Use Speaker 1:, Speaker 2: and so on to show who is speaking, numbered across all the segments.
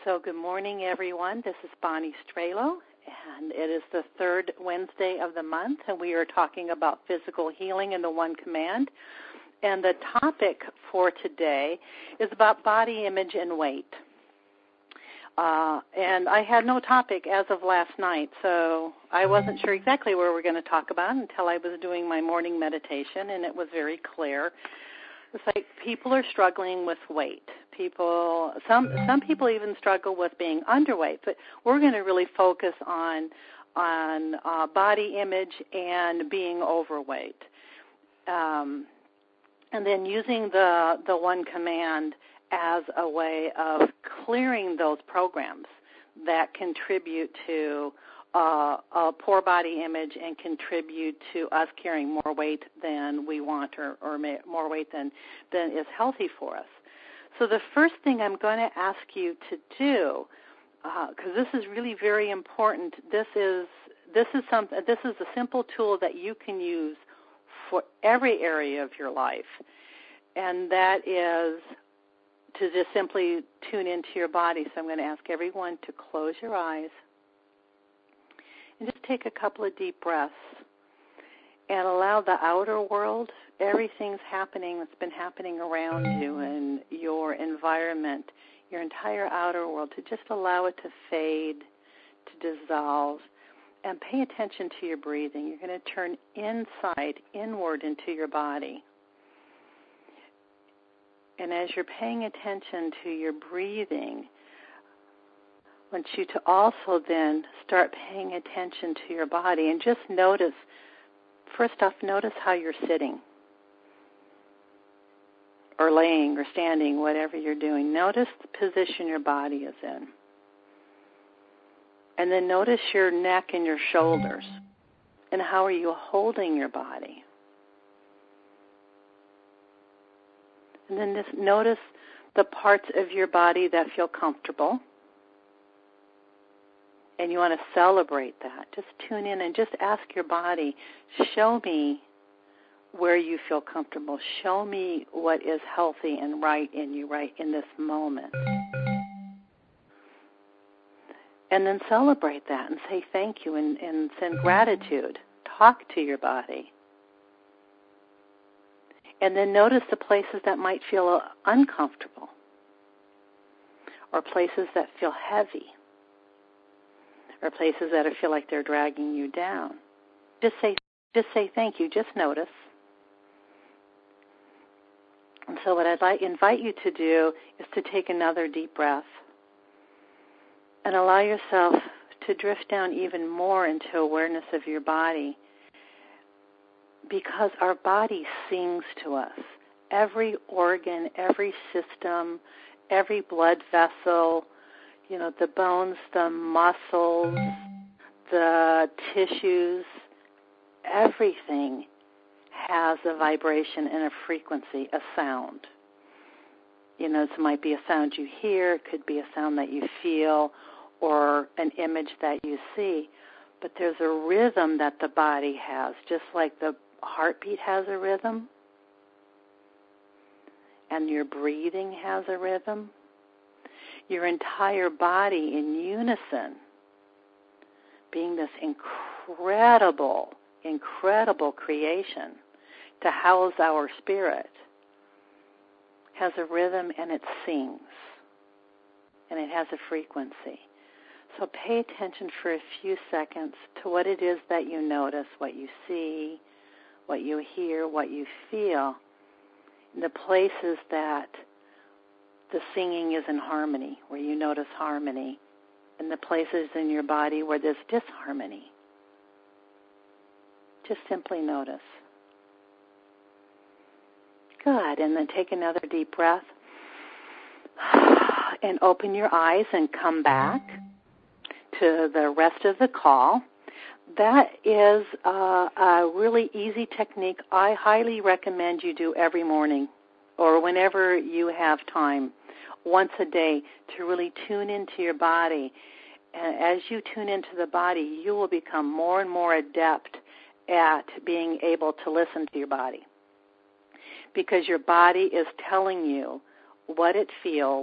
Speaker 1: So good morning, everyone. This is Bonnie Strelo, and it is the third Wednesday of the month, and we are talking about physical healing and the One Command. And the topic for today is about body image and weight. And I had no topic as of last night, so I wasn't sure exactly what we were going to talk about until I was doing my morning meditation, and it was very clear. It's like people are struggling with weight. Some people even struggle with being underweight, but we're going to really focus on body image and being overweight, and then using the One Command as a way of clearing those programs that contribute to a poor body image and contribute to us carrying more weight than we want or more weight than is healthy for us. So the first thing I'm going to ask you to do, because this is really very important, this is a simple tool that you can use for every area of your life, and that is to just simply tune into your body. So I'm going to ask everyone to close your eyes and just take a couple of deep breaths and allow the outer world, everything's happening that's been happening around you and your environment, your entire outer world, to just allow it to fade, to dissolve, and pay attention to your breathing. You're going to turn inward into your body. And as you're paying attention to your breathing, I want you to also then start paying attention to your body and just notice, first off, notice how you're sitting or laying or standing, whatever you're doing. Notice the position your body is in. And then notice your neck and your shoulders. And how are you holding your body? And then just notice the parts of your body that feel comfortable. And you want to celebrate that. Just tune in and just ask your body, show me where you feel comfortable. Show me what is healthy and right in you right in this moment. And then celebrate that and say thank you and send gratitude. Talk to your body. And then notice the places that might feel uncomfortable or places that feel heavy or places that feel like they're dragging you down. Just say thank you. Just notice. And so what I'd invite you to do is to take another deep breath and allow yourself to drift down even more into awareness of your body, because our body sings to us. Every organ, every system, every blood vessel, the bones, the muscles, the tissues, everything has a vibration and a frequency, a sound. It might be a sound you hear, it could be a sound that you feel, or an image that you see. But there's a rhythm that the body has, just like the heartbeat has a rhythm, and your breathing has a rhythm. Your entire body in unison, being this incredible creation to house our spirit, has a rhythm and it sings, and it has a frequency. So pay attention for a few seconds to what it is that you notice, what you see, what you hear, what you feel, the places that the singing is in harmony, where you notice harmony, and the places in your body where there's disharmony. Just simply notice. Good. And then take another deep breath and open your eyes and come back to the rest of the call. That is a really easy technique I highly recommend you do every morning or whenever you have time, once a day, to really tune into your body. And as you tune into the body, you will become more and more adept at being able to listen to your body, because your body is telling you what it feels,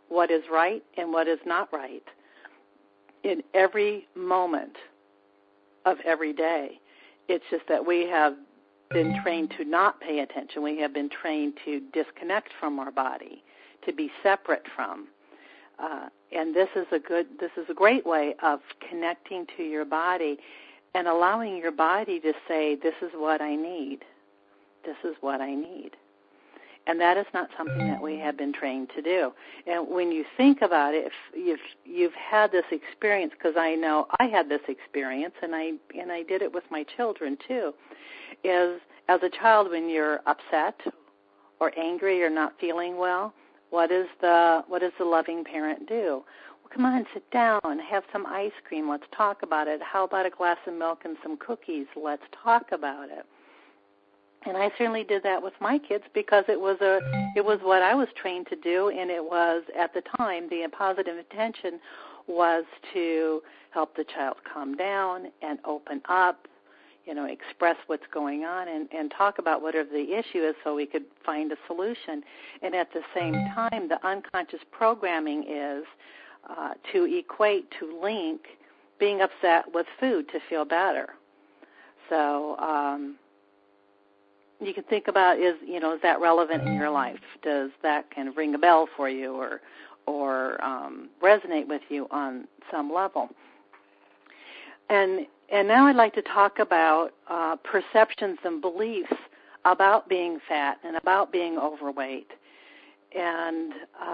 Speaker 1: what is right and what is not right in every moment of every day. It's just that we have been trained to not pay attention. We have been trained to disconnect from our body, to be separate from. And this is a great way of connecting to your body and allowing your body to say, this is what I need. This is what I need. And that is not something that we have been trained to do. And when you think about it, if you've had this experience, because I know I had this experience, and I did it with my children too, is as a child when you're upset or angry or not feeling well, what does the loving parent do? Well, come on, sit down, have some ice cream. Let's talk about it. How about a glass of milk and some cookies? Let's talk about it. And I certainly did that with my kids because it was what I was trained to do, and it was, at the time, the positive intention was to help the child calm down and open up, express what's going on and talk about whatever the issue is so we could find a solution. And at the same time, the unconscious programming is to equate, to link being upset with food to feel better. So, you can think about is that relevant in your life? Does that kind of ring a bell for you or resonate with you on some level? And now I'd like to talk about perceptions and beliefs about being fat and about being overweight. And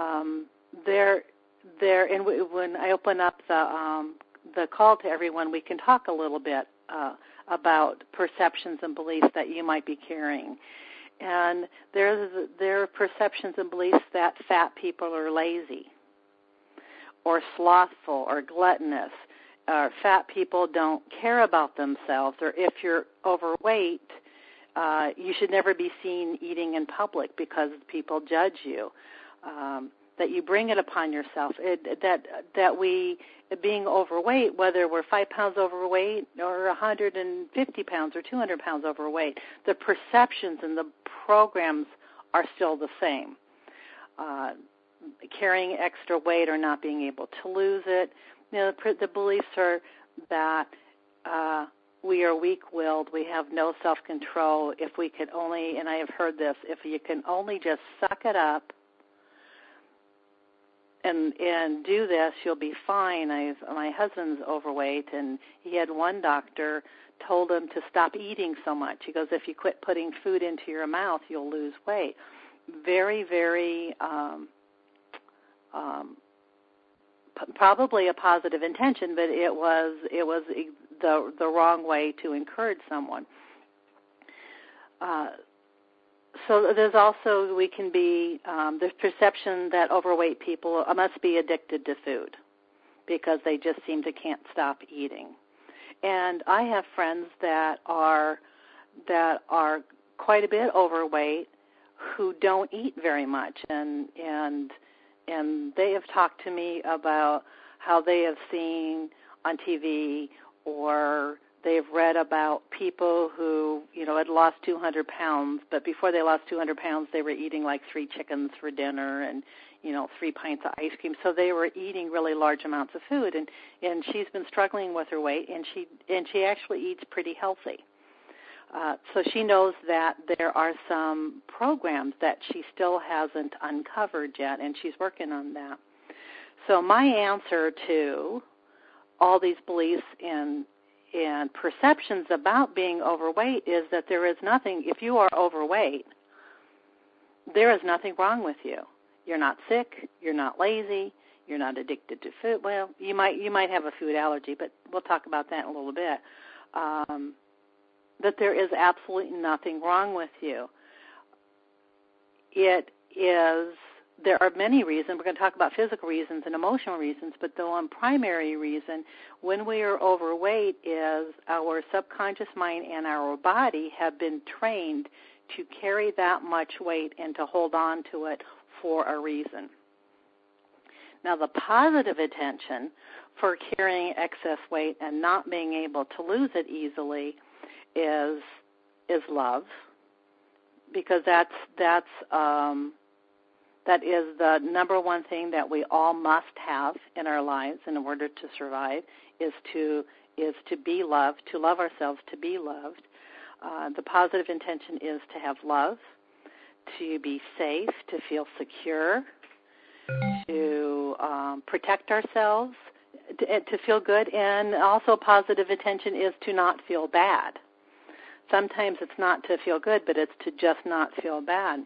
Speaker 1: when I open up the call to everyone, we can talk a little bit about perceptions and beliefs that you might be carrying. And there are perceptions and beliefs that fat people are lazy or slothful or gluttonous, or fat people don't care about themselves, or if you're overweight, you should never be seen eating in public because people judge you. That you bring it upon yourself, that we, being overweight, whether we're 5 pounds overweight or 150 pounds or 200 pounds overweight, the perceptions and the programs are still the same. Carrying extra weight or not being able to lose it, the beliefs are that we are weak-willed, we have no self-control. If we could only, and I have heard this, if you can only just suck it up and do this, you'll be fine. My husband's overweight, and he had one doctor told him to stop eating so much. He goes, if you quit putting food into your mouth, you'll lose weight. Very, very probably a positive intention, but it was the wrong way to encourage someone. So there's also, there's perception that overweight people must be addicted to food because they just can't stop eating. And I have friends that are quite a bit overweight who don't eat very much, and they have talked to me about how they have seen on TV or they've read about people who, had lost 200 pounds, but before they lost 200 pounds, they were eating like 3 chickens for dinner and, 3 pints of ice cream. So they were eating really large amounts of food, and she's been struggling with her weight, and she actually eats pretty healthy. So she knows that there are some programs that she still hasn't uncovered yet, and she's working on that. So my answer to all these beliefs and perceptions about being overweight is that there is nothing, if you are overweight, there is nothing wrong with you. You're not sick, you're not lazy, you're not addicted to food. Well, you might have a food allergy, but we'll talk about that in a little bit. That there is absolutely nothing wrong with you. There are many reasons. We're going to talk about physical reasons and emotional reasons, but the one primary reason when we are overweight is our subconscious mind and our body have been trained to carry that much weight and to hold on to it for a reason. Now, the positive intention for carrying excess weight and not being able to lose it easily is love, because that's That is the number one thing that we all must have in our lives in order to survive, is to be loved, to love ourselves, to be loved. The positive intention is to have love, to be safe, to feel secure, to protect ourselves, to feel good, and also positive intention is to not feel bad. Sometimes it's not to feel good, but it's to just not feel bad.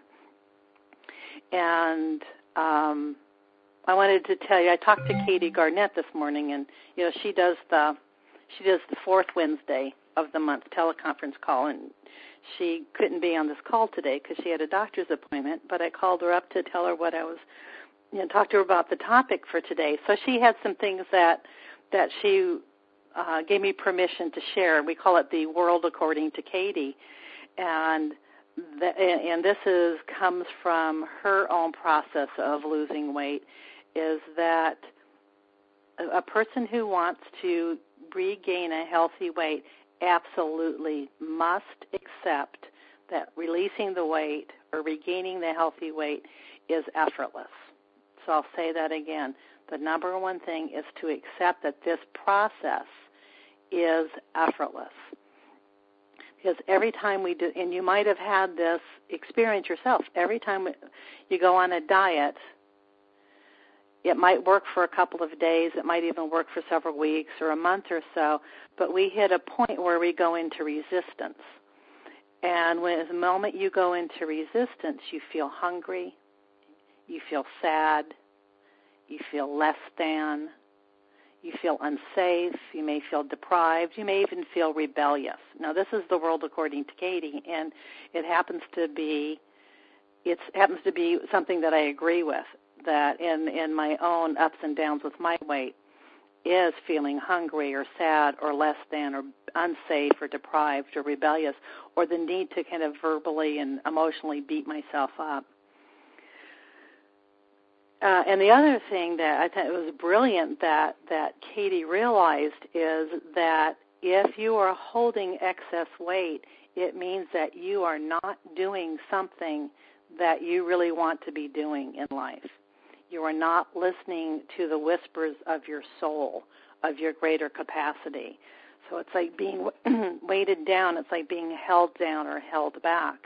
Speaker 1: And I wanted to tell you, I talked to Katie Garnett this morning, and she does the fourth Wednesday of the month teleconference call, and she couldn't be on this call today because she had a doctor's appointment. But I called her up to tell her what I was, talk to her about the topic for today. So she had some things that she gave me permission to share. We call it the World According to Katie, and this comes from her own process of losing weight, is that a person who wants to regain a healthy weight absolutely must accept that releasing the weight or regaining the healthy weight is effortless. So I'll say that again. The number one thing is to accept that this process is effortless. Because every time we do, and you might have had this experience yourself, every time you go on a diet, it might work for a couple of days, it might even work for several weeks or a month or so, but we hit a point where we go into resistance. And the moment you go into resistance, you feel hungry, you feel sad, you feel less than, you feel unsafe, you may feel deprived, you may even feel rebellious. Now, this is the World According to Katie, and it happens to be something that I agree with, that in my own ups and downs with my weight is feeling hungry or sad or less than or unsafe or deprived or rebellious, or the need to kind of verbally and emotionally beat myself up. And the other thing that I thought was brilliant that Katie realized is that if you are holding excess weight, it means that you are not doing something that you really want to be doing in life. You are not listening to the whispers of your soul, of your greater capacity. So it's like being weighted down. It's like being held down or held back.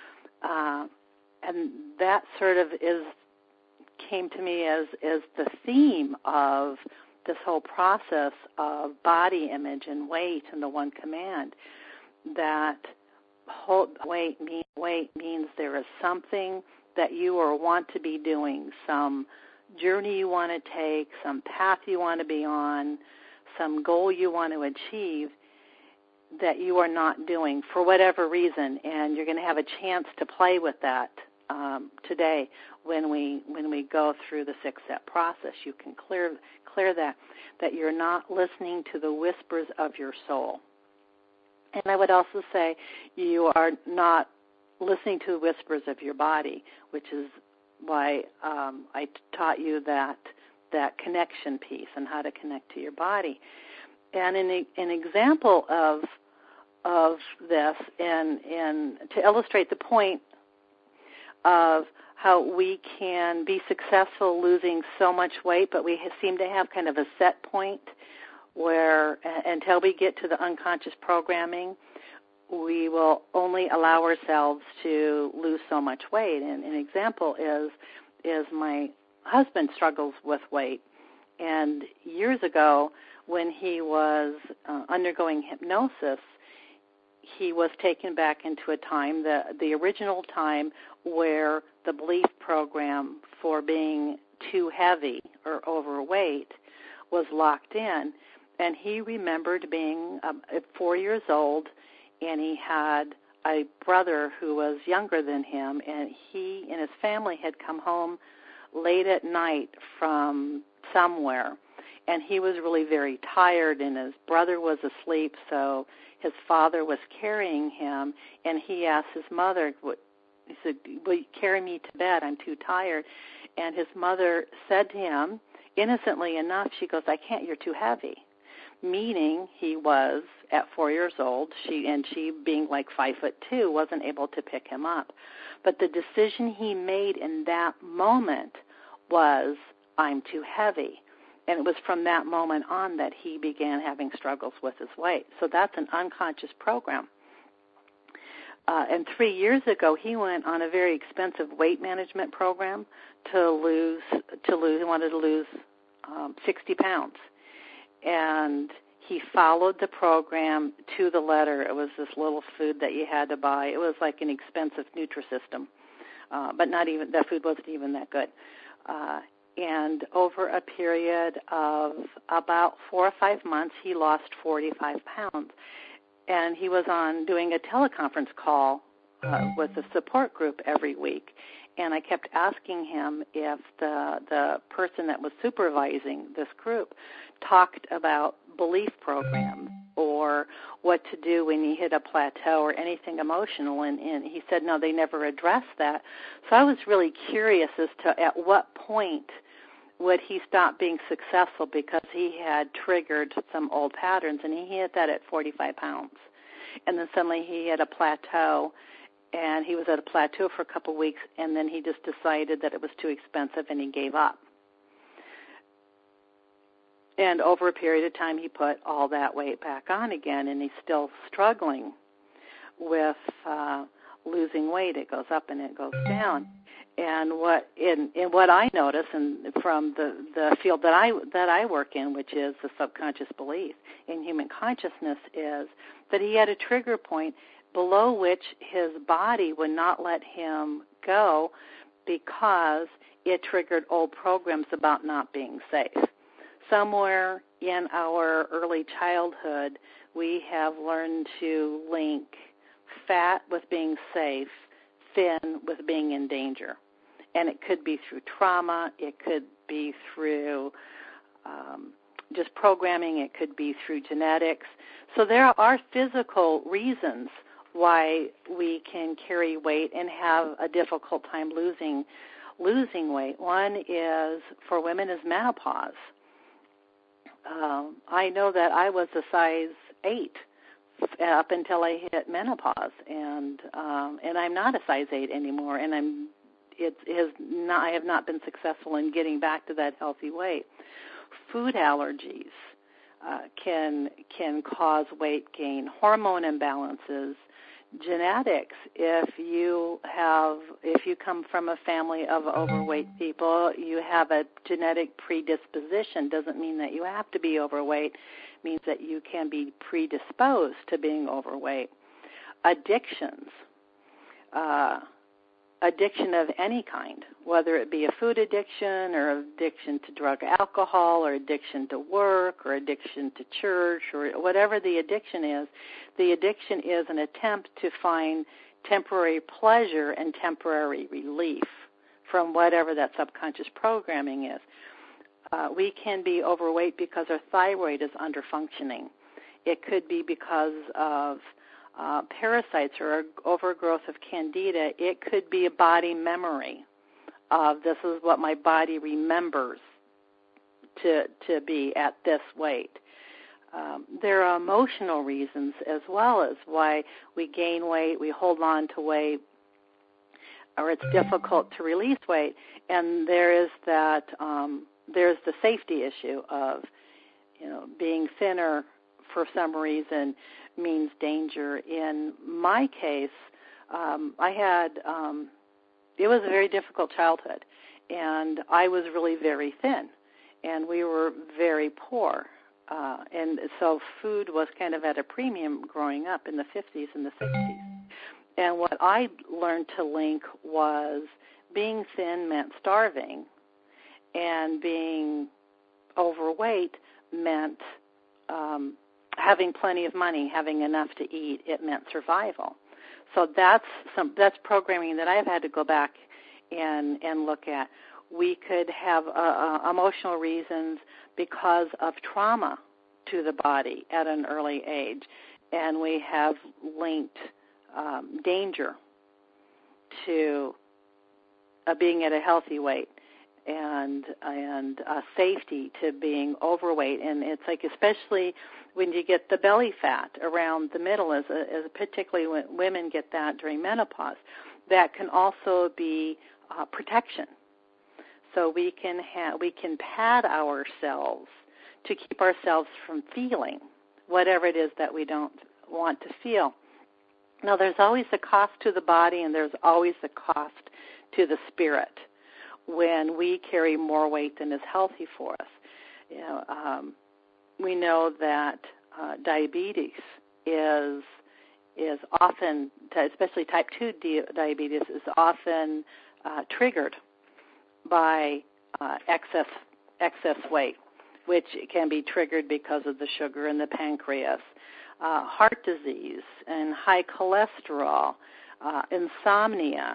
Speaker 1: And that sort of came to me as the theme of this whole process of body image and weight and the one command, that weight means there is something that you or want to be doing, some journey you want to take, some path you want to be on, some goal you want to achieve that you are not doing for whatever reason, and you're going to have a chance to play with that today when we go through the 6-step process. You can clear that you're not listening to the whispers of your soul. And I would also say you are not listening to the whispers of your body, which is why I taught you that connection piece and how to connect to your body. And an example of this, and to illustrate the point of how we can be successful losing so much weight, but we seem to have kind of a set point where until we get to the unconscious programming, we will only allow ourselves to lose so much weight. And an example is my husband struggles with weight. And years ago, when he was undergoing hypnosis, he was taken back into a time, the original time, where the belief program for being too heavy or overweight was locked in. And he remembered being 4 years old, and he had a brother who was younger than him, and he and his family had come home late at night from somewhere, and he was really very tired, and his brother was asleep, so his father was carrying him, and he asked his mother, he said, "Will you carry me to bed? I'm too tired." And his mother said to him, innocently enough, she goes, "I can't, you're too heavy." Meaning he was at 4 years old, she being like 5'2", wasn't able to pick him up. But the decision he made in that moment was, I'm too heavy. And it was from that moment on that he began having struggles with his weight. So that's an unconscious program. And 3 years ago, he went on a very expensive weight management program to lose. He wanted to lose 60 pounds. And he followed the program to the letter. It was this little food that you had to buy. It was like an expensive Nutrisystem, but that food wasn't even that good. And over a period of about 4 or 5 months, he lost 45 pounds. And he was on doing a teleconference call with a support group every week. And I kept asking him if the person that was supervising this group talked about belief programs or what to do when you hit a plateau or anything emotional. And he said, no, they never addressed that. So I was really curious as to at what point would he stop being successful, because he had triggered some old patterns, and he hit that at 45 pounds. And then suddenly he hit a plateau, and he was at a plateau for a couple of weeks, and then he just decided that it was too expensive, and he gave up. And over a period of time, he put all that weight back on again, and he's still struggling with losing weight. It goes up and it goes down. And what I notice, and from the field that I work in, which is the subconscious belief in human consciousness, is that he had a trigger point below which his body would not let him go because it triggered old programs about not being safe. Somewhere in our early childhood, we have learned to link fat with being safe, thin with being in danger. And it could be through trauma, it could be through just programming, it could be through genetics. So there are physical reasons why we can carry weight and have a difficult time losing weight. One is, for women, is menopause. I know that I was a size 8 up until I hit menopause, and I'm not a size 8 anymore, and I have not been successful in getting back to that healthy weight. Food allergies can cause weight gain, hormone imbalances, genetics. If you come from a family of overweight people, you have a genetic predisposition. Doesn't mean that you have to be overweight. It means that you can be predisposed to being overweight. Addictions. Addiction of any kind, whether it be a food addiction or addiction to drug, alcohol, or addiction to work, or addiction to church, or whatever the addiction is an attempt to find temporary pleasure and temporary relief from whatever that subconscious programming is. We can be overweight because our thyroid is underfunctioning. It could be because of parasites or overgrowth of candida. It could be a body memory of, this is what my body remembers to be at this weight. There are emotional reasons as well as why we gain weight, we hold on to weight, or it's difficult to release weight. And there is that there's the safety issue of, being thinner for some reason means danger. In my case, it was a very difficult childhood, and I was really very thin, and we were very poor. And so food was kind of at a premium growing up in the 50s and the 60s. And what I learned to link was being thin meant starving, and being overweight meant having plenty of money, having enough to eat. It meant survival. So that's programming that I've had to go back and look at. We could have emotional reasons because of trauma to the body at an early age, and we have linked danger to being at a healthy weight, and safety to being overweight. And it's like, especially when you get the belly fat around the middle, as particularly when women get that during menopause, that can also be protection. So we can pad ourselves to keep ourselves from feeling whatever it is that we don't want to feel. Now, there's always a cost to the body, and there's always a cost to the spirit when we carry more weight than is healthy for us. We know that diabetes is often, especially type 2 diabetes, is often triggered by excess weight, which can be triggered because of the sugar in the pancreas, heart disease, and high cholesterol, insomnia.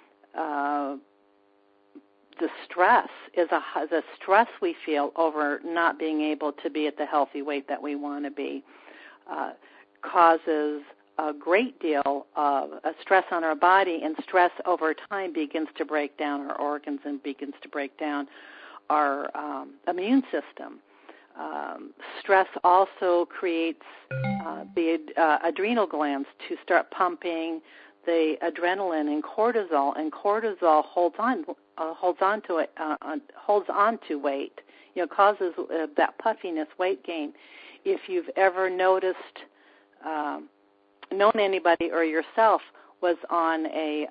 Speaker 1: The stress the stress we feel over not being able to be at the healthy weight that we want to be causes a great deal of stress on our body, and stress over time begins to break down our organs and begins to break down our immune system. Stress also creates the adrenal glands to start pumping the adrenaline and cortisol holds on to weight. Causes that puffiness, weight gain. If you've ever known anybody or yourself was on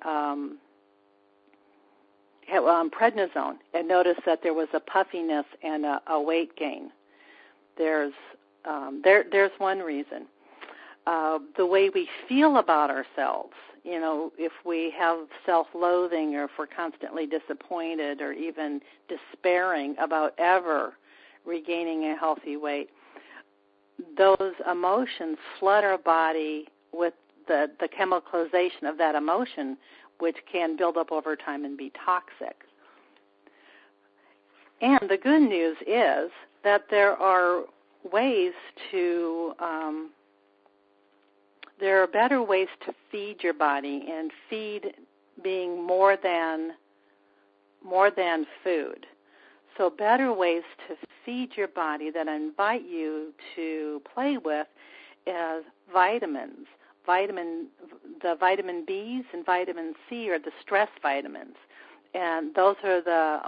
Speaker 1: prednisone and noticed that there was a puffiness and a weight gain, there's one reason. The way we feel about ourselves, if we have self-loathing or if we're constantly disappointed or even despairing about ever regaining a healthy weight, those emotions flood our body with the chemicalization of that emotion, which can build up over time and be toxic. And the good news is that there are better ways to feed your body, and feed being more than food. So better ways to feed your body that I invite you to play with is vitamins. The vitamin B's and vitamin C are the stress vitamins, and those are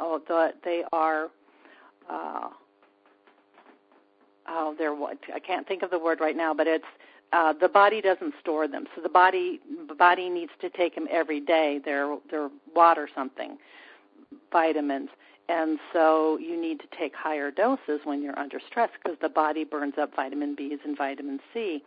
Speaker 1: I can't think of the word right now, but it's the body doesn't store them, so the body needs to take them every day. They're water something vitamins, and so you need to take higher doses when you're under stress because the body burns up vitamin B's and vitamin C.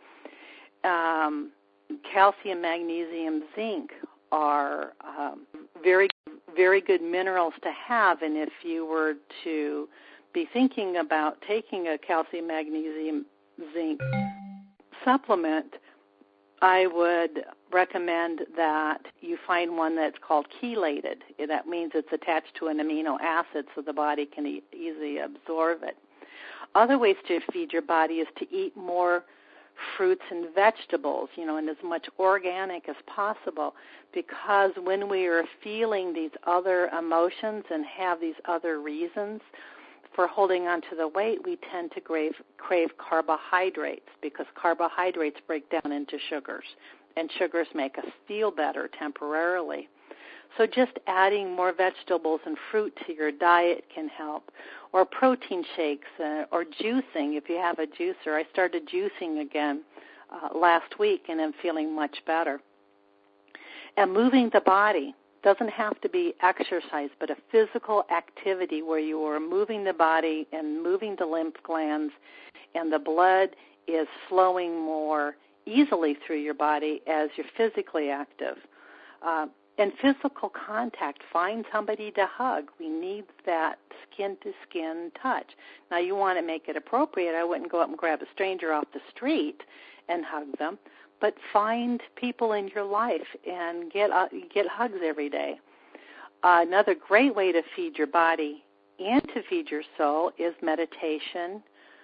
Speaker 1: Calcium, magnesium, zinc are very, very good minerals to have, and if you were to be thinking about taking a calcium, magnesium, zinc supplement, I would recommend that you find one that's called chelated. That means it's attached to an amino acid so the body can easily absorb it. Other ways to feed your body is to eat more fruits and vegetables, and as much organic as possible, because when we are feeling these other emotions and have these other reasons for holding on to the weight, we tend to crave carbohydrates because carbohydrates break down into sugars, and sugars make us feel better temporarily. So just adding more vegetables and fruit to your diet can help, or protein shakes or juicing if you have a juicer. I started juicing again last week, and I'm feeling much better. And moving the body. Doesn't have to be exercise, but a physical activity where you are moving the body and moving the lymph glands, and the blood is flowing more easily through your body as you're physically active. And physical contact, find somebody to hug. We need that skin-to-skin touch. Now, you want to make it appropriate. I wouldn't go up and grab a stranger off the street and hug them, but find people in your life and get hugs every day. Another great way to feed your body and to feed your soul is meditation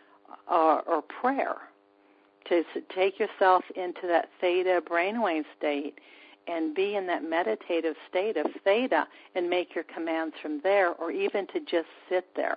Speaker 1: or prayer. To take yourself into that theta brainwave state and be in that meditative state of theta and make your commands from there, or even to just sit there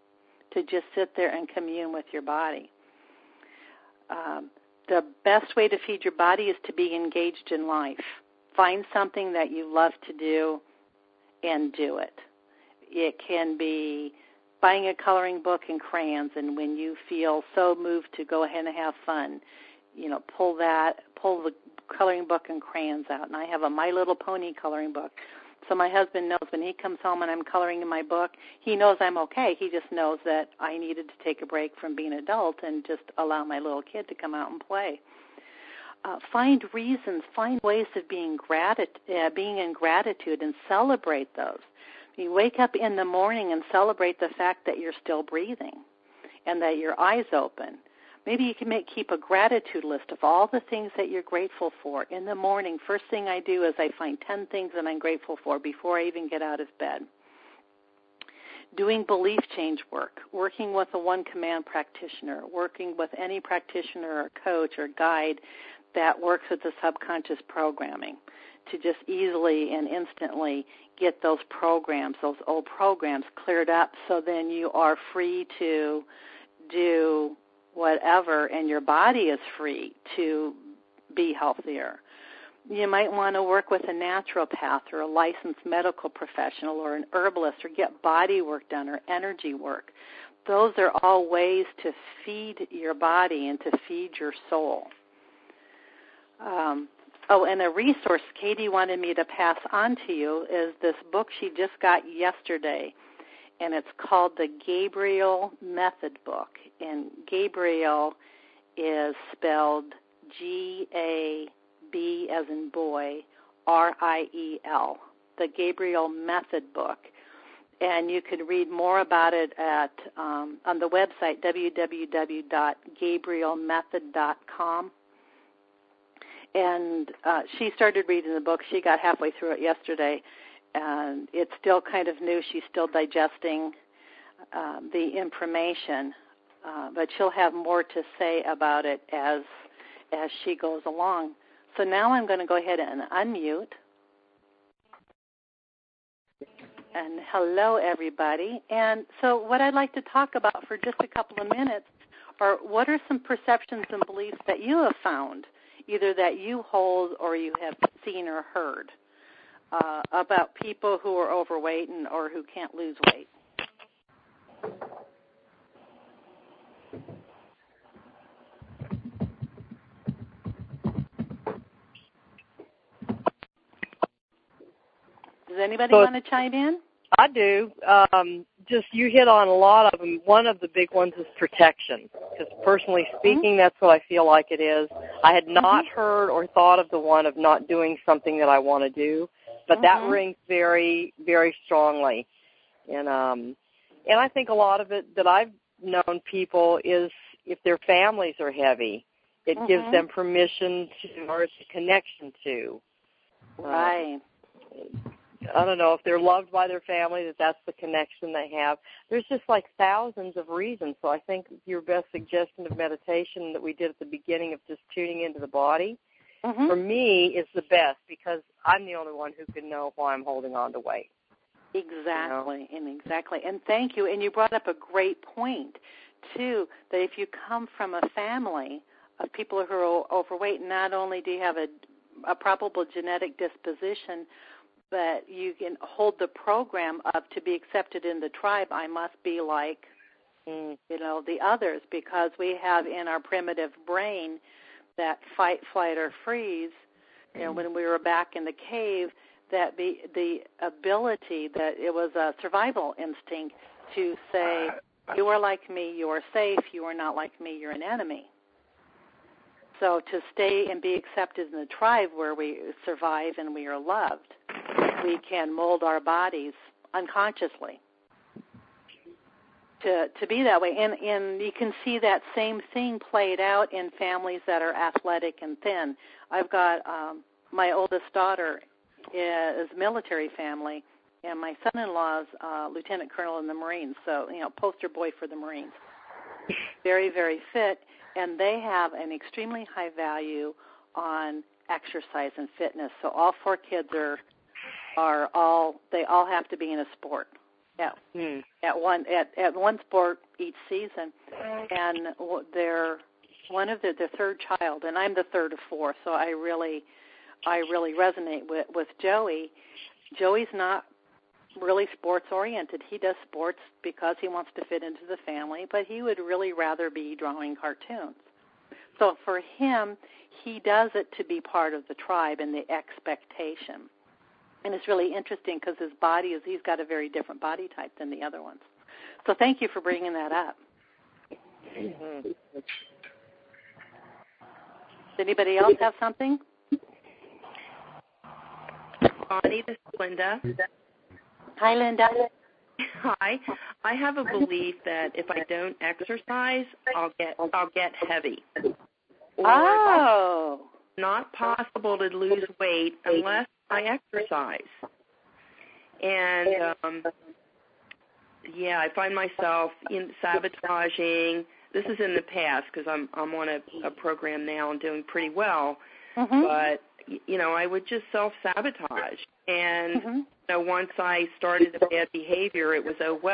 Speaker 1: and commune with your body. The best way to feed your body is to be engaged in life. Find something that you love to do and do it. It can be buying a coloring book and crayons, and when you feel so moved to go ahead and have fun, pull the coloring book and crayons out. And I have a My Little Pony coloring book. So my husband knows when he comes home and I'm coloring in my book, he knows I'm okay. He just knows that I needed to take a break from being an adult and just allow my little kid to come out and play. Find reasons, find ways of being in gratitude and celebrate those. You wake up in the morning and celebrate the fact that you're still breathing and that your eyes open. Maybe you can keep a gratitude list of all the things that you're grateful for. In the morning, first thing I do is I find 10 things that I'm grateful for before I even get out of bed. Doing belief change work, working with a one-command practitioner, working with any practitioner or coach or guide that works with the subconscious programming to just easily and instantly get those programs, those old programs cleared up, so then you are free to do whatever, and your body is free to be healthier. You might want to work with a naturopath or a licensed medical professional or an herbalist or get body work done or energy work. Those are all ways to feed your body and to feed your soul. And a resource Katie wanted me to pass on to you is this book she just got yesterday, and it's called the Gabriel Method Book. And Gabriel is spelled G-A-B as in boy, R-I-E-L, the Gabriel Method Book. And you can read more about it on the website, www.gabrielmethod.com. And she started reading the book. She got halfway through it yesterday, and it's still kind of new. She's still digesting the information, but she'll have more to say about it as she goes along. So now I'm going to go ahead and unmute. And hello, everybody. And so what I'd like to talk about for just a couple of minutes are what are some perceptions and beliefs that you have found, either that you hold or you have seen or heard, about people who are overweight or who can't lose weight. Does anybody want to chime in?
Speaker 2: I do. Just you hit on a lot of them. One of the big ones is protection. Because personally speaking, that's what I feel like it is. I had not heard or thought of the one of not doing something that I want to do, but that rings very, very strongly. And I think a lot of it that I've known people is if their families are heavy, it gives them permission to, or it's a connection to.
Speaker 1: Right.
Speaker 2: I don't know if they're loved by their family, that's the connection they have. There's just like thousands of reasons. So I think your best suggestion of meditation that we did at the beginning of just tuning into the body, for me, is the best because I'm the only one who can know why I'm holding on to weight.
Speaker 1: Exactly, exactly. And thank you. And you brought up a great point, too, that if you come from a family of people who are overweight, not only do you have a probable genetic disposition, but you can hold the program up to be accepted in the tribe. I must be like, the others, because we have in our primitive brain that fight, flight, or freeze. When we were back in the cave, that the ability that it was a survival instinct to say, you are like me, you are safe. You are not like me, you're an enemy. So to stay and be accepted in the tribe where we survive and we are loved, we can mold our bodies unconsciously to be that way. And you can see that same thing played out in families that are athletic and thin. I've got my oldest daughter is military family, and my son-in-law's lieutenant colonel in the Marines, so, poster boy for the Marines. Very, very fit, and they have an extremely high value on exercise and fitness. So all four kids they all have to be in a sport at one sport each season, and they're the third child, and I'm the third of four, so I really I really resonate with Joey. Joey's not really sports-oriented. He does sports because he wants to fit into the family, but he would really rather be drawing cartoons. So for him, he does it to be part of the tribe and the expectation. And it's really interesting because his body he's got a very different body type than the other ones. So thank you for bringing that up.
Speaker 2: Mm-hmm.
Speaker 1: Does anybody else have something?
Speaker 3: Bonnie, this is Linda.
Speaker 1: Hi, Linda.
Speaker 3: Hi. I have a belief that if I don't exercise, I'll get heavy.
Speaker 1: Oh.
Speaker 3: It's not possible to lose weight unless I exercise. And I find myself sabotaging. This is in the past because I'm on a program now and doing pretty well.
Speaker 1: Mm-hmm.
Speaker 3: But I would just self-sabotage. And once I started a bad behavior, it was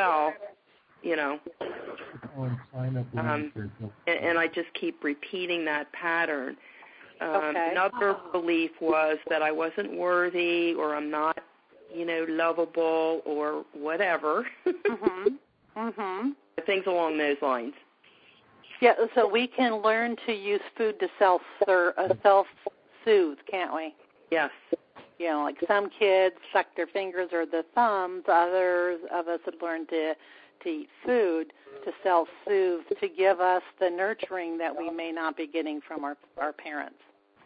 Speaker 3: and I just keep repeating that pattern. Another belief was that I wasn't worthy or I'm not, lovable or whatever. Things along those lines.
Speaker 1: Yeah, so we can learn to use food to self-soothe, can't we?
Speaker 3: Yes.
Speaker 1: Like some kids suck their fingers or the thumbs. Others of us have learned to eat food to self-soothe, to give us the nurturing that we may not be getting from our parents.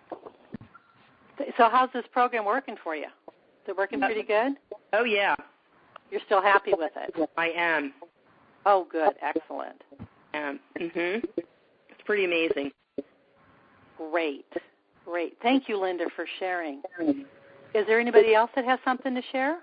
Speaker 1: So how's this program working for you? Is it working pretty good?
Speaker 3: Oh, yeah.
Speaker 1: You're still happy with it?
Speaker 3: I am.
Speaker 1: Oh, good. Excellent.
Speaker 3: It's pretty amazing.
Speaker 1: Great. Thank you, Linda, for sharing. Is there anybody else that has something to share?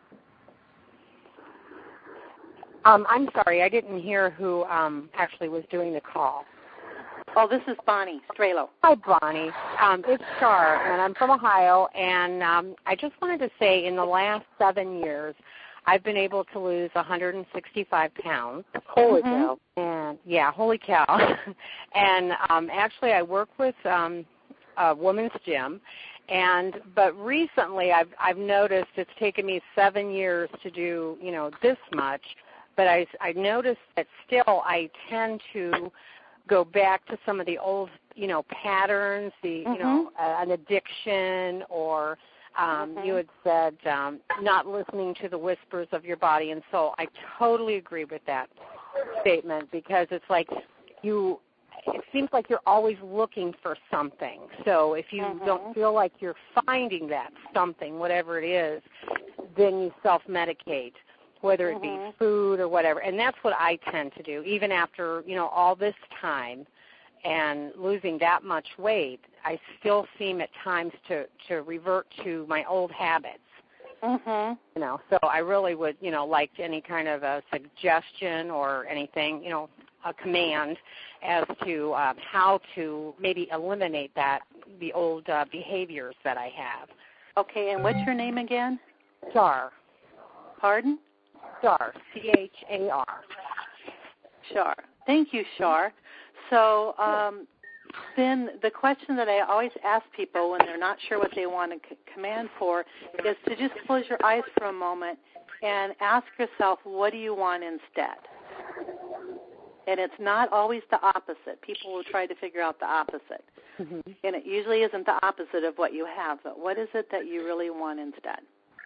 Speaker 4: I'm sorry, I didn't hear who actually was doing the call.
Speaker 1: Oh, this is Bonnie Strelo.
Speaker 4: Hi, Bonnie. It's Char, and I'm from Ohio, and I just wanted to say in the last 7 years, I've been able to lose 165 pounds.
Speaker 1: Holy cow.
Speaker 4: And, holy cow. And actually I work with a women's gym, but recently I've noticed it's taken me 7 years to do, this much, but I noticed that still I tend to go back to some of the old, patterns, an addiction or you had said not listening to the whispers of your body and soul. I totally agree with that statement because it's like it seems like you're always looking for something. So if you don't feel like you're finding that something, whatever it is, then you self-medicate, whether it be food or whatever. And that's what I tend to do. Even after, all this time and losing that much weight, I still seem at times to revert to my old habits. So I really would, like any kind of a suggestion or anything, a command as to how to maybe eliminate the old behaviors that I have.
Speaker 1: Okay, and what's your name again?
Speaker 4: Char.
Speaker 1: Pardon?
Speaker 4: Char, C-H-A-R.
Speaker 1: Char. Thank you, Char. So then the question that I always ask people when they're not sure what they want to command for is to just close your eyes for a moment and ask yourself, what do you want instead? And it's not always the opposite. People will try to figure out the opposite. And it usually isn't the opposite of what you have, but what is it that you really want instead?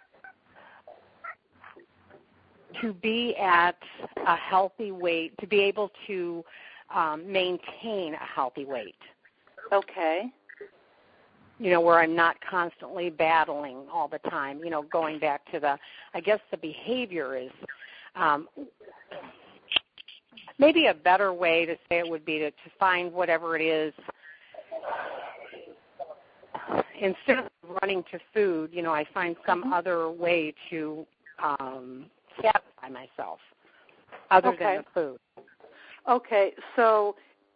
Speaker 4: To be at a healthy weight, to be able to maintain a healthy weight.
Speaker 1: Okay.
Speaker 4: Where I'm not constantly battling all the time, going back to the behavior is maybe a better way to say it would be to find whatever it is. Instead of running to food, I find some other way to satisfy myself other than the food.
Speaker 1: Okay, so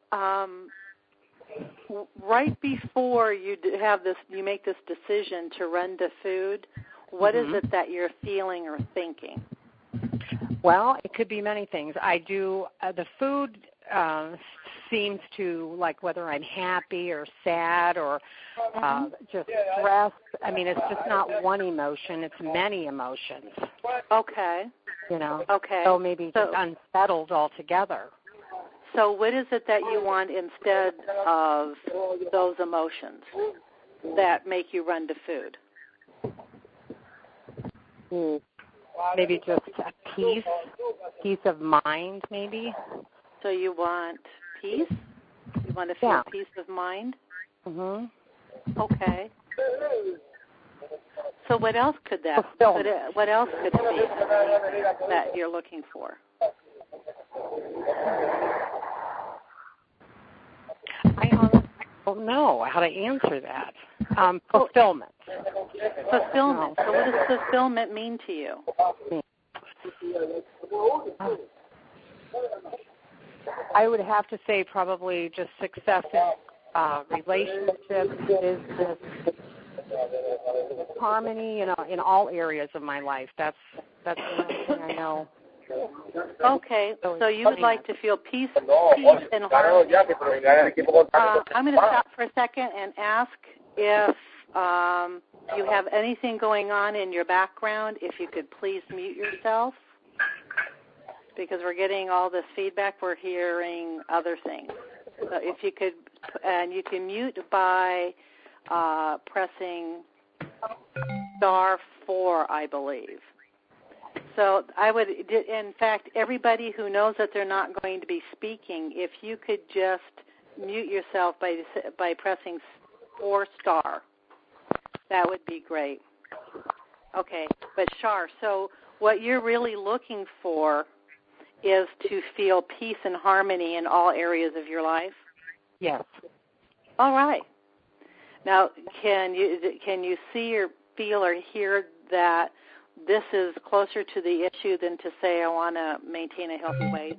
Speaker 1: right before you make this decision to run to food, what is it that you're feeling or thinking?
Speaker 4: Well, it could be many things. I do, the food seems to, like whether I'm happy or sad or just stressed. I mean, it's just not one emotion. It's many emotions.
Speaker 1: Okay.
Speaker 4: You know?
Speaker 1: Okay.
Speaker 4: So maybe just unsettled altogether.
Speaker 1: So what is it that you want instead of those emotions that make you run to food?
Speaker 4: Maybe just a peace of mind, maybe.
Speaker 1: So you want peace? You want to feel peace of mind?
Speaker 4: Mhm.
Speaker 1: Okay. So what else could that? What else could it be that you're looking for?
Speaker 4: I honestly don't know how to answer that. Fulfillment.
Speaker 1: Fulfillment. So what does fulfillment mean to you?
Speaker 4: I would have to say probably just success in relationships, business, harmony, in all areas of my life. That's the only thing I know.
Speaker 1: Okay, so you would like to feel peace and harmony. I'm going to stop for a second and ask if you have anything going on in your background. If you could please mute yourself, because we're getting all this feedback. We're hearing other things. So if you could, and you can mute by pressing *4, I believe. So I would, in fact, everybody who knows that they're not going to be speaking, if you could just mute yourself by pressing *4, that would be great. Okay, but Shar, so what you're really looking for is to feel peace and harmony in all areas of your life?
Speaker 4: Yes.
Speaker 1: All right. Now, can you see or feel or hear that this is closer to the issue than to say I want to maintain a healthy weight?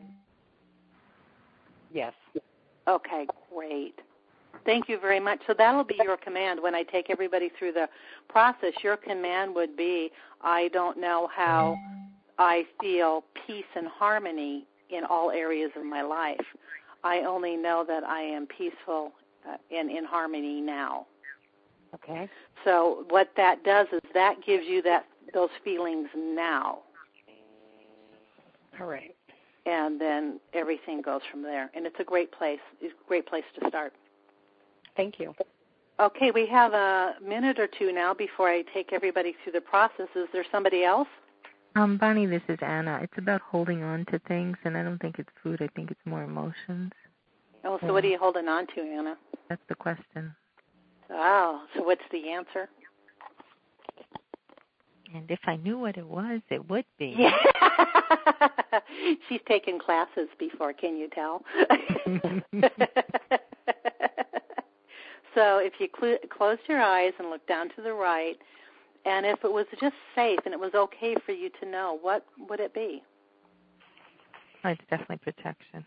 Speaker 4: Yes.
Speaker 1: Okay, great. Thank you very much. So that'll be your command when I take everybody through the process. Your command would be, I don't know how I feel peace and harmony in all areas of my life. I only know that I am peaceful and in harmony now.
Speaker 4: Okay.
Speaker 1: So what that does is that gives you those feelings now.
Speaker 4: All right.
Speaker 1: And then everything goes from there. And it's a great place. It's a great place to start.
Speaker 4: Thank you.
Speaker 1: Okay, we have a minute or two now before I take everybody through the process. Is there somebody else?
Speaker 5: Bonnie, this is Anna. It's about holding on to things, and I don't think it's food. I think it's more emotions.
Speaker 1: Oh, so what are you holding on to, Anna?
Speaker 5: That's the question.
Speaker 1: Oh, so what's the answer?
Speaker 5: And if I knew what it was, it would be.
Speaker 1: Yeah. She's taken classes before, can you tell? So if you close your eyes and look down to the right, and if it was just safe and it was okay for you to know, what would it be?
Speaker 5: Oh, it's definitely protection.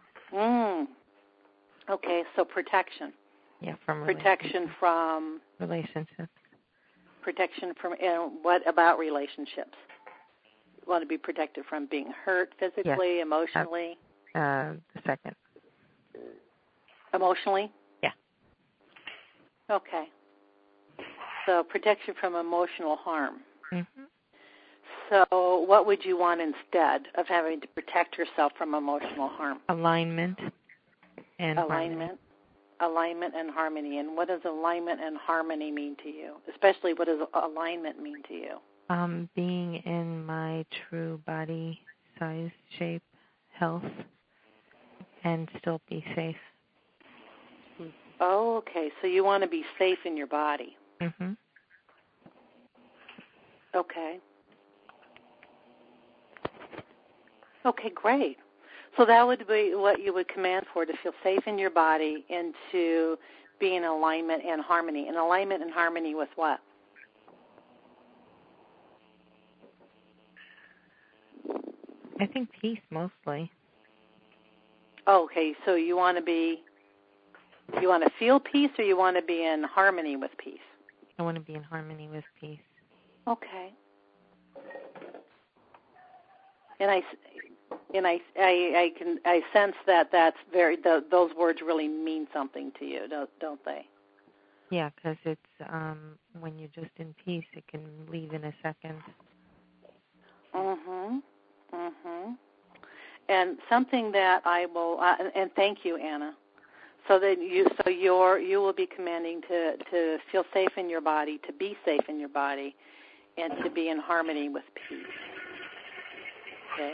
Speaker 1: Okay, so protection.
Speaker 5: Yeah, from
Speaker 1: protection from
Speaker 5: relationships.
Speaker 1: Protection from, and what about relationships? You want to be protected from being hurt physically, emotionally?
Speaker 5: The second.
Speaker 1: Emotionally?
Speaker 5: Yeah.
Speaker 1: Okay. So protection from emotional harm.
Speaker 5: Mm-hmm.
Speaker 1: So what would you want instead of having to protect yourself from emotional harm?
Speaker 5: Alignment and
Speaker 1: harmony. Alignment and harmony. And what does alignment and harmony mean to you? Especially, what does alignment mean to you?
Speaker 5: Being in my true body size, shape, health, and still be safe.
Speaker 1: Oh, okay. So you want to be safe in your body.
Speaker 5: Mm-hmm.
Speaker 1: Okay. Okay, great. So that would be what you would command for, to feel safe in your body and to be in alignment and harmony. And alignment and harmony with what?
Speaker 5: I think peace mostly.
Speaker 1: Okay, so you want to feel peace, or you want to be in harmony with peace?
Speaker 5: I want to be in harmony with peace.
Speaker 1: Okay. And I sense that those words really mean something to you, don't they?
Speaker 5: Yeah, because it's when you're just in peace, it can leave in a second.
Speaker 1: And something that I will, and thank you, Anna. So that you will be commanding to feel safe in your body, to be safe in your body, and to be in harmony with peace. Okay.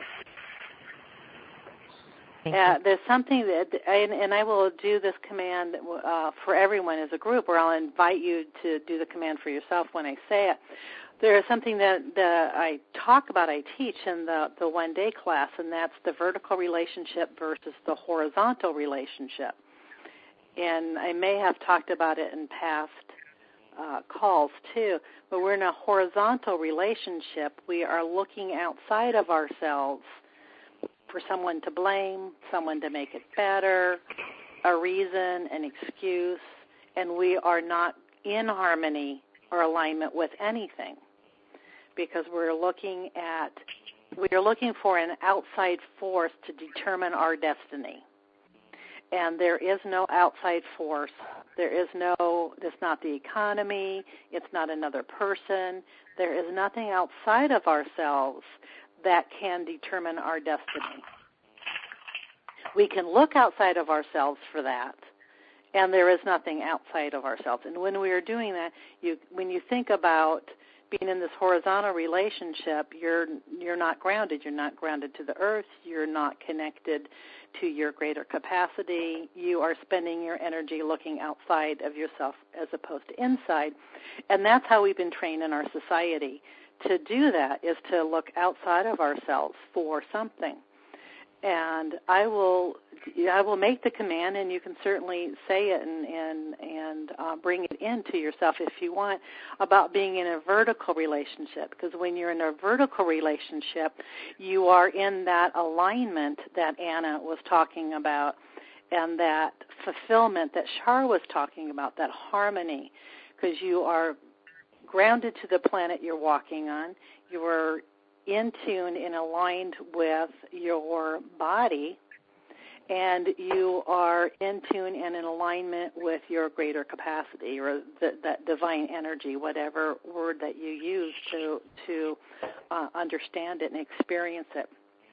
Speaker 1: There's something that, and I will do this command for everyone as a group, or I'll invite you to do the command for yourself when I say it. There is something that I talk about, I teach in the one-day class, and that's the vertical relationship versus the horizontal relationship. And I may have talked about it in past calls too, but we're in a horizontal relationship. We are looking outside of ourselves for someone to blame, someone to make it better, a reason, an excuse, and we are not in harmony or alignment with anything because we are looking for an outside force to determine our destiny. And there is no outside force. It's not the economy. It's not another person. There is nothing outside of ourselves that can determine our destiny. We can look outside of ourselves for that, and there is nothing outside of ourselves. And when we are doing that, when you think about being in this horizontal relationship, you're not grounded. You're not grounded to the earth. You're not connected to your greater capacity. You are spending your energy looking outside of yourself as opposed to inside. And that's how we've been trained in our society. To do that is to look outside of ourselves for something. And I will make the command, and you can certainly say it and bring it into yourself if you want, about being in a vertical relationship. Because when you're in a vertical relationship, you are in that alignment that Anna was talking about, and that fulfillment that Shar was talking about, that harmony, because you are grounded to the planet you're walking on. You are in tune and aligned with your body, and you are in tune and in alignment with your greater capacity, or that divine energy, whatever word that you use to understand it and experience it.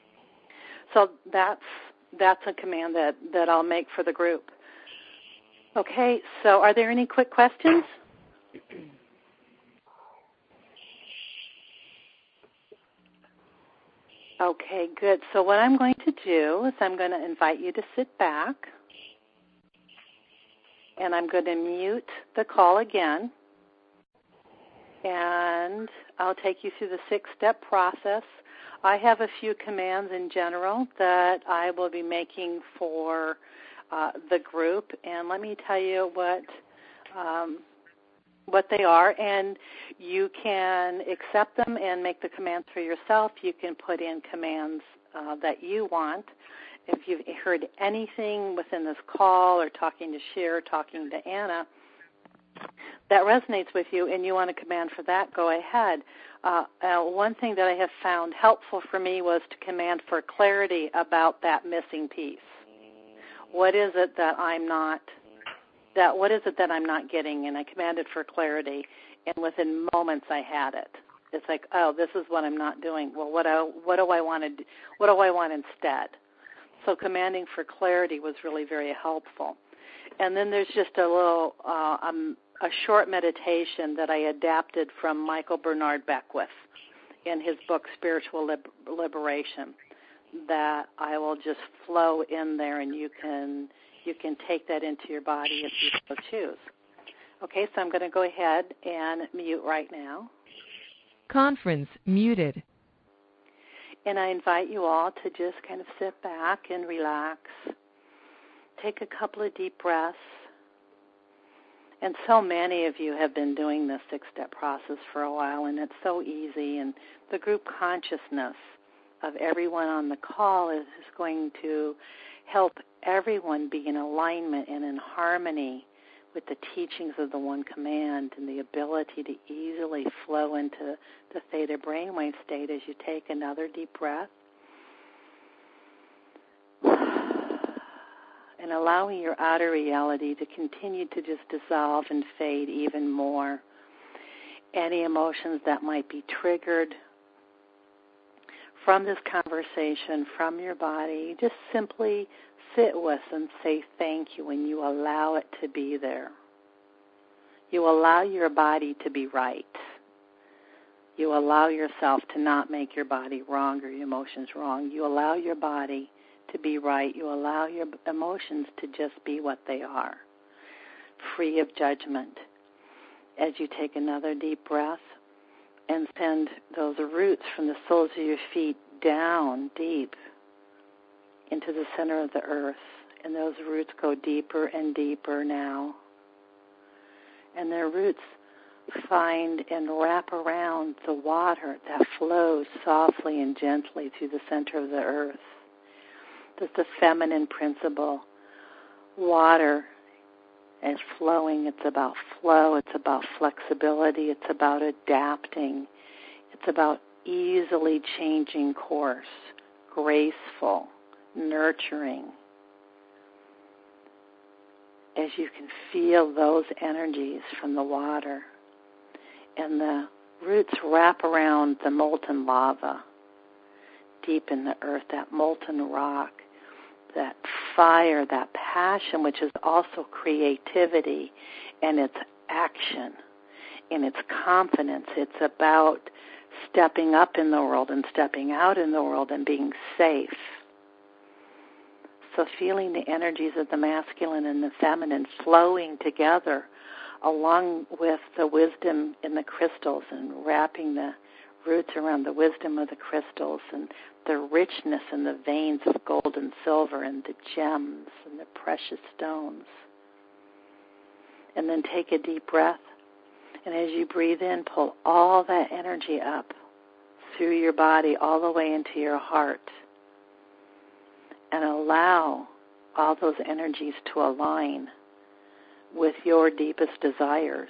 Speaker 1: So that's a command that I'll make for the group. Okay, so are there any quick questions? Okay, good. So what I'm going to do is I'm going to invite you to sit back, and I'm going to mute the call again, and I'll take you through the 6-step process. I have a few commands in general that I will be making for the group, and let me tell you what they are, and you can accept them and make the commands for yourself. You can put in commands that you want. If you've heard anything within this call or talking to Cher, talking to Anna, that resonates with you and you want a command for that, go ahead. One thing that I have found helpful for me was to command for clarity about that missing piece. What is it that I'm not getting? And I commanded for clarity, and within moments I had it. It's like, oh, this is what I'm not doing. Well, what do I want to do? What do I want instead? So commanding for clarity was really very helpful. And then there's just a little, a short meditation that I adapted from Michael Bernard Beckwith in his book Spiritual Liberation, that I will just flow in there, and you can take that into your body if you so choose. Okay, so I'm going to go ahead and mute right now.
Speaker 6: Conference muted.
Speaker 1: And I invite you all to just kind of sit back and relax. Take a couple of deep breaths. And so many of you have been doing this 6-step process for a while, and it's so easy. And the group consciousness of everyone on the call is going to help everyone be in alignment and in harmony with the teachings of the One Command, and the ability to easily flow into the theta brainwave state as you take another deep breath. and allowing your outer reality to continue to just dissolve and fade even more. Any emotions that might be triggered from this conversation, from your body, just simply sit with and say thank you when you allow it to be there. You allow your body to be right. You allow yourself to not make your body wrong or your emotions wrong. You allow your body to be right. You allow your emotions to just be what they are, free of judgment. As you take another deep breath and send those roots from the soles of your feet down deep into the center of the earth. And those roots go deeper and deeper now. And their roots find and wrap around the water that flows softly and gently through the center of the earth. That's the feminine principle. Water is flowing. It's about flow. It's about flexibility. It's about adapting. It's about easily changing course, graceful, nurturing. As you can feel those energies from the water, and the roots wrap around the molten lava deep in the earth, that molten rock, that fire, that passion, which is also creativity, and it's action, and it's confidence. It's about stepping up in the world and stepping out in the world and being safe. So feeling the energies of the masculine and the feminine flowing together along with the wisdom in the crystals, and wrapping the roots around the wisdom of the crystals and the richness in the veins of gold and silver and the gems and the precious stones. And then take a deep breath. And as you breathe in, pull all that energy up through your body all the way into your heart. And allow all those energies to align with your deepest desires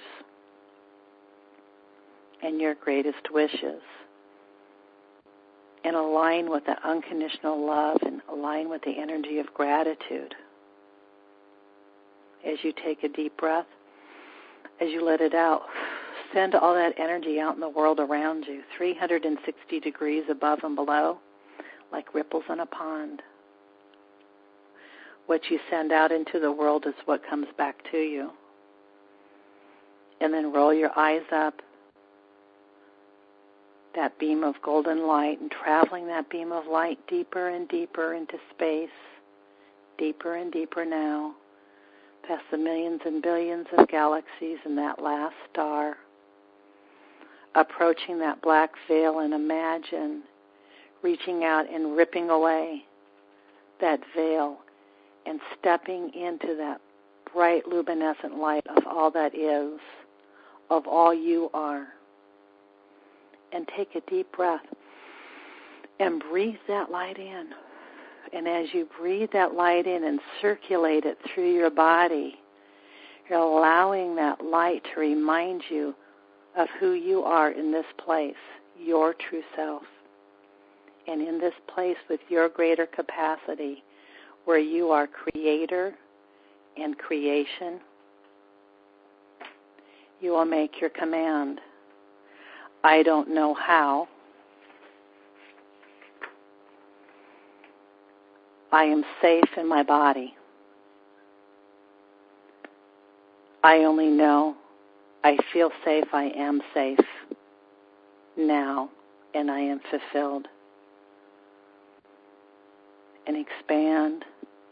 Speaker 1: and your greatest wishes. And align with the unconditional love and align with the energy of gratitude. As you take a deep breath, as you let it out, send all that energy out in the world around you, 360 degrees above and below, like ripples in a pond. What you send out into the world is what comes back to you. And then roll your eyes up, that beam of golden light, and traveling that beam of light deeper and deeper into space, deeper and deeper now, past the millions and billions of galaxies and that last star, approaching that black veil, and imagine reaching out and ripping away that veil and stepping into that bright luminescent light of all that is, of all you are. And take a deep breath and breathe that light in. And as you breathe that light in and circulate it through your body, you're allowing that light to remind you of who you are in this place, your true self. And in this place with your greater capacity, where you are creator and creation, you will make your command. I don't know how. I am safe in my body. I only know I feel safe. I am safe now, and I am fulfilled. And expand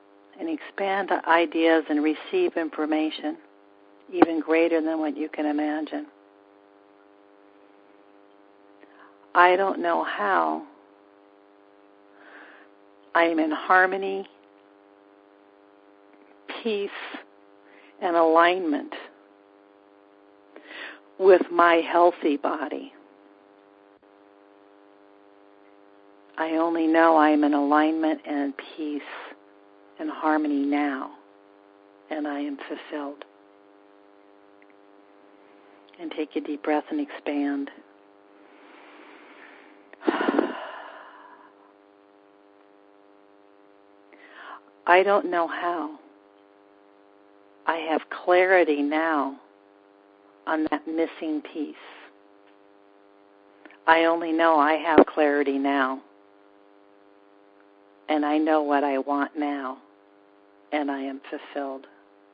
Speaker 1: ideas and receive information even greater than what you can imagine. I don't know how. I am in harmony, peace, and alignment with my healthy body. I only know I am in alignment and peace and harmony now, and I am fulfilled. And take a deep breath and expand. I don't know how, I have clarity now on that missing piece. I only know I have clarity now. And I know what I want now. And I am fulfilled.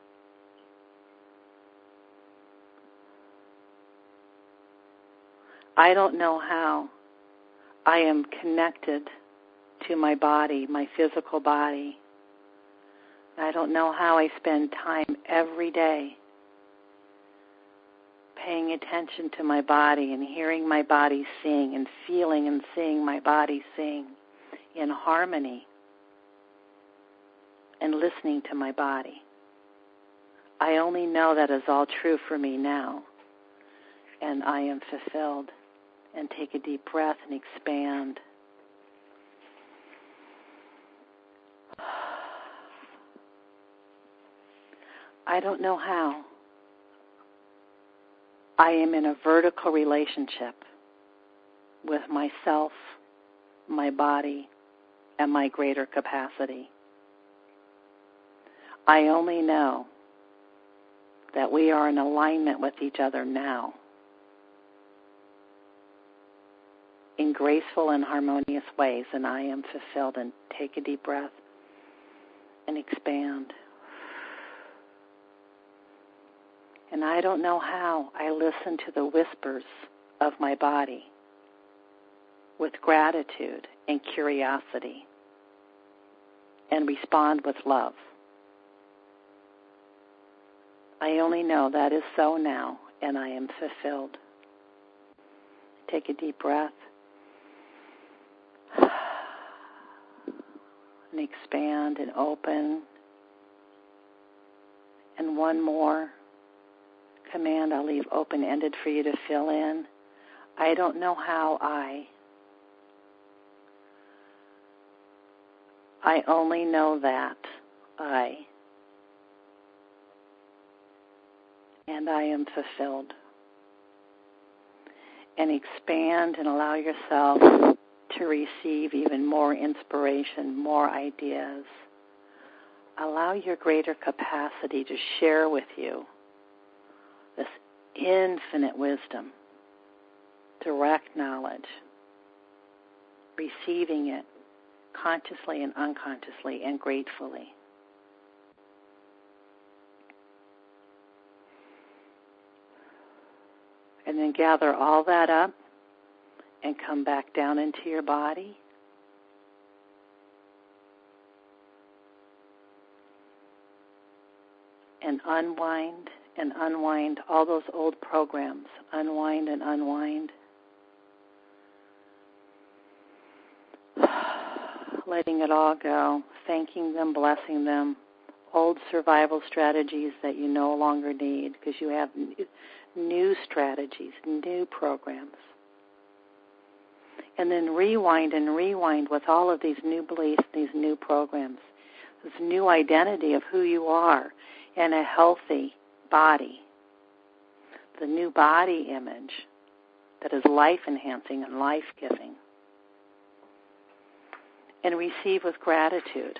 Speaker 1: I don't know how. I am connected to my body, my physical body. I don't know how I spend time every day paying attention to my body and hearing my body sing and feeling and seeing my body sing in harmony and listening to my body. I only know that is all true for me now, and I am fulfilled. And take a deep breath and expand. I don't know how. I am in a vertical relationship with myself, my body, and my greater capacity. I only know that we are in alignment with each other now, in graceful and harmonious ways, and I am fulfilled. And take a deep breath and expand. And I don't know how I listen to the whispers of my body with gratitude and curiosity and respond with love. I only know that is so now, and I am fulfilled. Take a deep breath. And expand and open. And one more command I'll leave open-ended for you to fill in. I don't know how I only know that and I am fulfilled. And expand and allow yourself to receive even more inspiration, more ideas. Allow your greater capacity to share with you this infinite wisdom, direct knowledge, receiving it consciously and unconsciously and gratefully. And then gather all that up and come back down into your body. And unwind all those old programs. Unwind and unwind. Letting it all go, thanking them, blessing them. Old survival strategies that you no longer need because you have new strategies, new programs. And then rewind with all of these new beliefs, these new programs, this new identity of who you are in a healthy body, the new body image that is life-enhancing and life-giving. And receive with gratitude.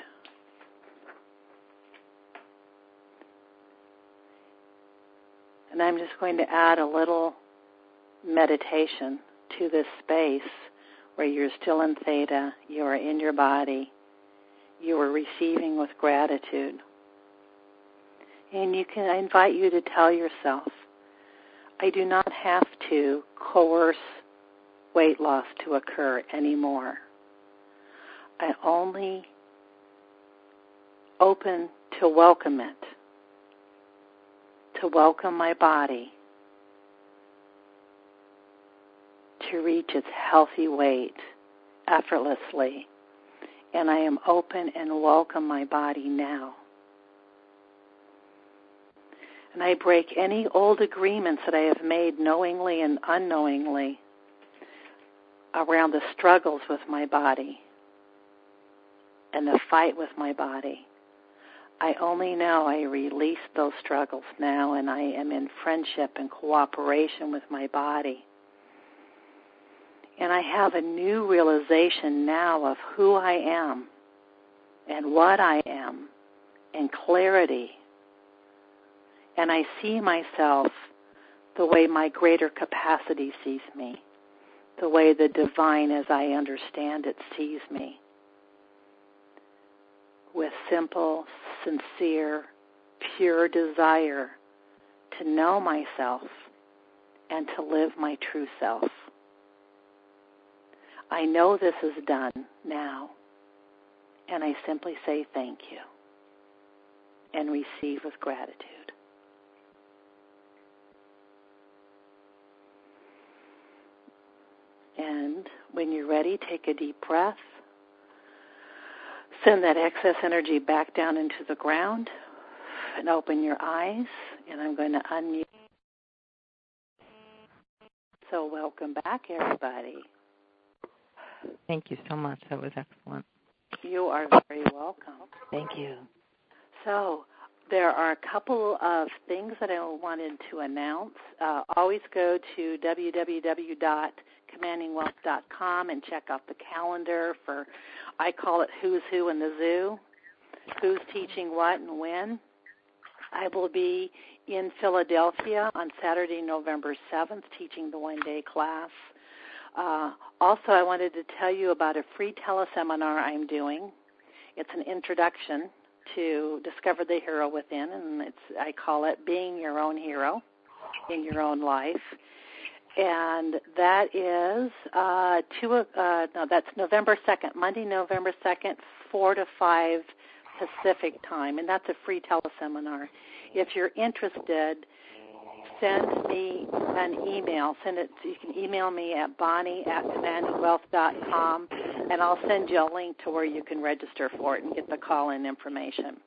Speaker 1: And I'm just going to add a little meditation to this space where you're still in theta, you are in your body, you are receiving with gratitude. And I invite you to tell yourself, I do not have to coerce weight loss to occur anymore. I only open to welcome it, to welcome my body to reach its healthy weight effortlessly. And I am open and welcome my body now. And I break any old agreements that I have made knowingly and unknowingly around the struggles with my body and the fight with my body. I only know I release those struggles now, and I am in friendship and cooperation with my body. And I have a new realization now of who I am and what I am, and clarity and I see myself the way my greater capacity sees me, the way the divine as I understand it sees me, with simple, sincere, pure desire to know myself and to live my true self. I know this is done now, and I simply say thank you and receive with gratitude. And when you're ready, take a deep breath. Send that excess energy back down into the ground and open your eyes. And I'm going to unmute. So welcome back, everybody.
Speaker 5: Thank you so much. That was excellent.
Speaker 1: You are very welcome.
Speaker 5: Thank you.
Speaker 1: So there are a couple of things that I wanted to announce. Always go to www.commandingwealth.com and check out the calendar for, I call it Who's Who in the Zoo, who's teaching what and when. I will be in Philadelphia on Saturday, November 7th, teaching the one-day class. Also, I wanted to tell you about a free teleseminar I'm doing. It's an introduction to Discover the Hero Within, and I call it Being Your Own Hero in Your Own Life. And that is that's November 2nd, Monday, November 2nd, 4 to 5 Pacific time, and that's a free teleseminar. If you're interested, send me an email. You can email me at Bonnie@commandingwealth.com, and I'll send you a link to where you can register for it and get the call-in information.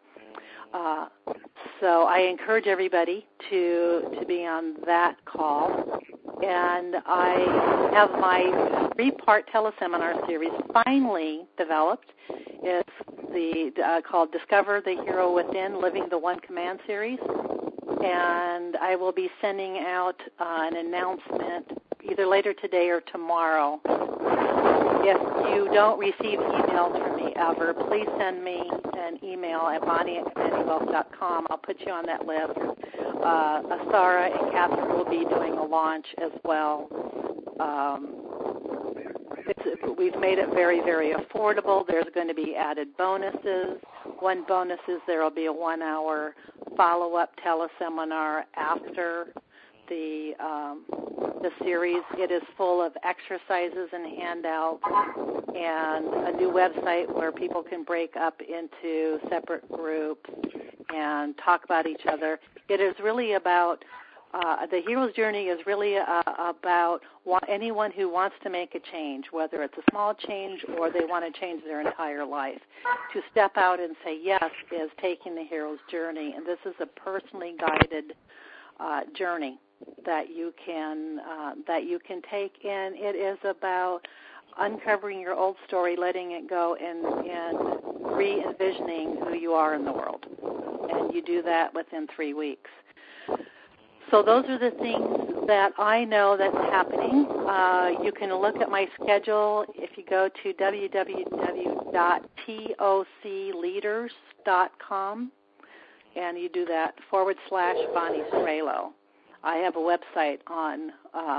Speaker 1: So I encourage everybody to be on that call. And I have my 3-part teleseminar series finally developed. It's called Discover the Hero Within, Living the One Command series. And I will be sending out an announcement either later today or tomorrow. If you don't receive emails from me ever, please send me an email at Bonnie@commandingwealth.com. I'll put you on that list. Sarah and Catherine will be doing a launch as well. We've made it very, very affordable. There's going to be added bonuses. One bonus is there will be a 1-hour follow-up teleseminar after the series. It is full of exercises and handouts and a new website where people can break up into separate groups and talk about each other. It is really about the hero's journey is really about anyone who wants to make a change, whether it's a small change or they want to change their entire life. To step out and say yes is taking the hero's journey, and this is a personally guided journey that you can take. And it is about uncovering your old story, letting it go, and re-envisioning who you are in the world. And you do that within 3 weeks. So those are the things that I know that's happening. You can look at my schedule if you go to www.tocleaders.com, and you do that /Bonnie Strelo. I have a website on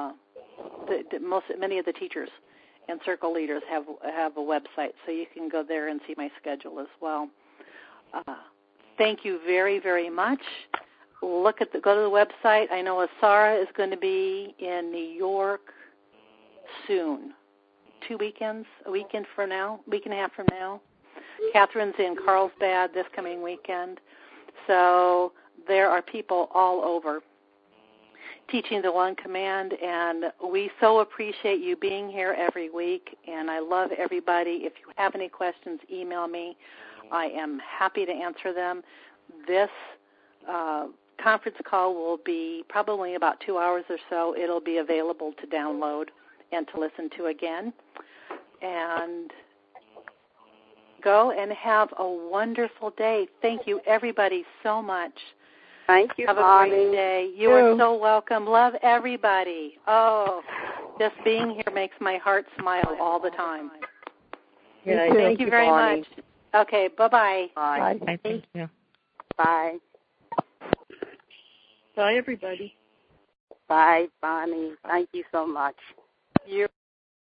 Speaker 1: many of the teachers and circle leaders have a website, so you can go there and see my schedule as well. Thank you very, very much. Go to the website. I know Asara is going to be in New York soon. 2 weekends, a week and a half from now. Catherine's in Carlsbad this coming weekend. So there are people all over teaching the One Command, and we so appreciate you being here every week, and I love everybody. If you have any questions, email me. I am happy to answer them. This conference call will be probably about 2 hours or so. It'll be available to download and to listen to again. And go and have a wonderful day. Thank you, everybody, so much.
Speaker 7: Thank you,
Speaker 1: Have
Speaker 7: Bonnie.
Speaker 1: a great day. You are so welcome. Love everybody. Oh, just being here makes my heart smile all the time. Thank you very much. Okay, bye-bye.
Speaker 7: Bye.
Speaker 5: Thank you.
Speaker 7: Bye.
Speaker 3: Bye, everybody.
Speaker 7: Bye, Bonnie. Thank you so much.
Speaker 2: You're